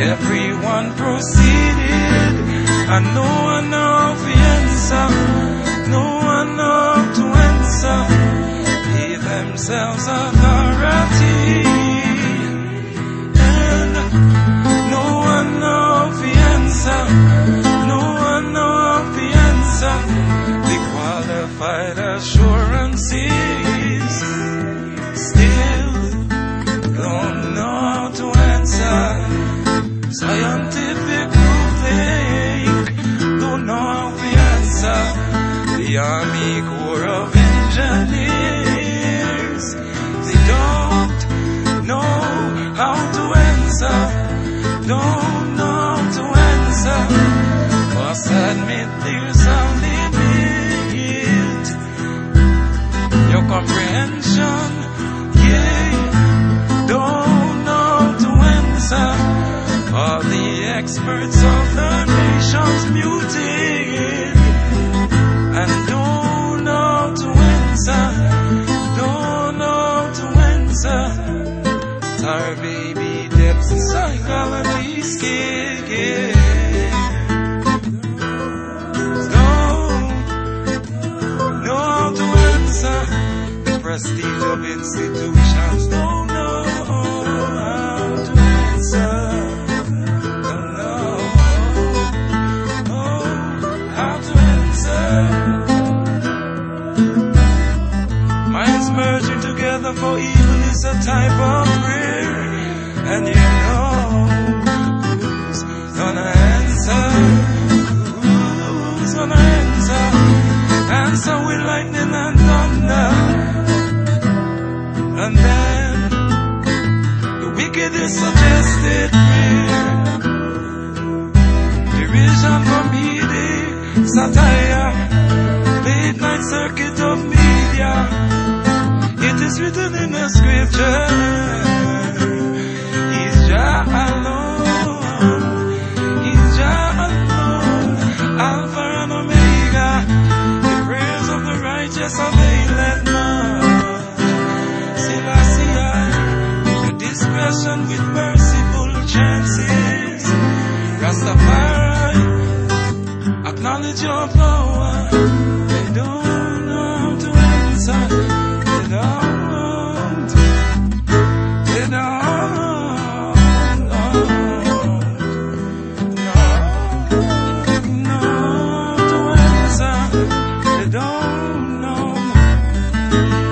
Everyone proceeded, and no one know the answer. No one know to answer. They themselves authority, and no one know the answer. No one know the answer. The qualified assurances still don't know how to answer. Scientific think don't know how to answer. The Army Corps of Engineers, they don't know how to answer. Don't know how to answer. Must admit there's some limit. Your comprehension, yeah, don't know how to answer. All the experts of the nation's muted and don't know to answer. Don't know to answer. Tar baby depths in psychology scared. Don't know how to answer. The prestige of institutions don't know how to answer. Minds merging together for evil is a type of prayer, and you know who's gonna answer? Who's gonna answer? Answer with lightning and thunder, and then the wicked is suggested prayer. Derision, comedic, satire, late night circuit of media. It is written in the scripture, He's Jah alone, He's Jah alone, Alpha and Omega. The prayers of the righteous availeth much. Selassie, the discretion with merciful chances. Rastafari, acknowledge your power. They don't know how to answer. They don't. Know to answer. They don't know.